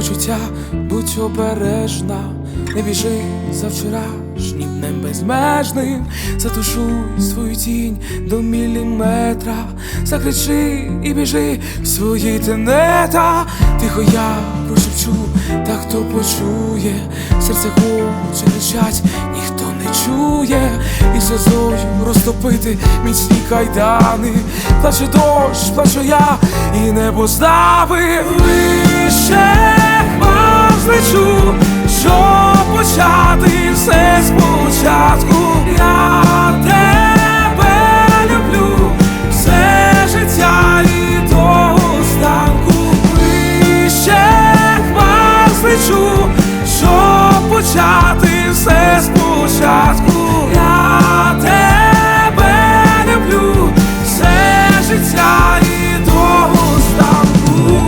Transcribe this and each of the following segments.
почуття, будь обережна, не біжи за вчорашнім днем безмежним. Затушуй свою тінь до міліметра, закричи і біжи в свої тенета. Тихо я прошепчу, та хто почує, серце хоче кричать, ніхто не чує. І сльозою розтопити міцні кайдани. Плаче дощ, плачу я, і небо знавив. Вище хмар злечу, щоб почати все спочатку. Я тебе люблю все життя і до останку. Вище хмар злечу, щоб почати все спочатку. Я тебе люблю все життя і до останку.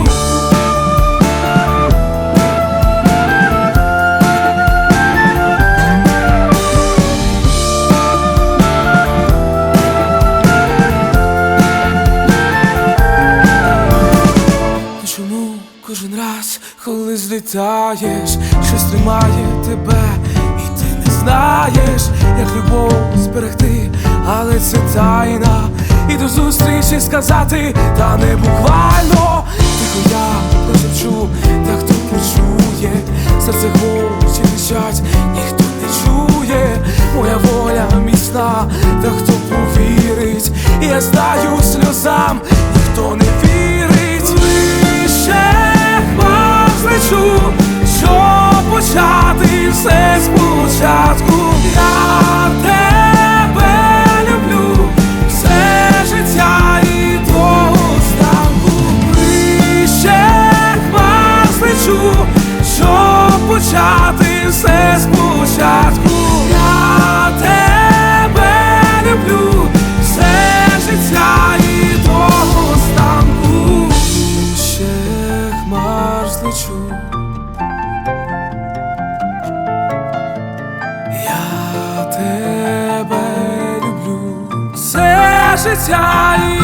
Чому кожен раз, коли злітаєш, щось тримає тебе, і ти не знаєш, як любов зберегти, але це тайна. І до зустрічі сказати, та не буквально. Тихо я прошепчу, та хто почує, серце хоче кричать, ніхто не чує. Моя воля міцна, та хто повірить, і я знаю сльозам, ніхто не вірить. Вище хмар злечу, щоб почати все спочатку. Я тебе люблю все життя і до останку. Вище хмар злечу, щоб почати все спочатку. Я тебе люблю все життя і до останку. Ще хмар злечу, я тебе люблю все життя.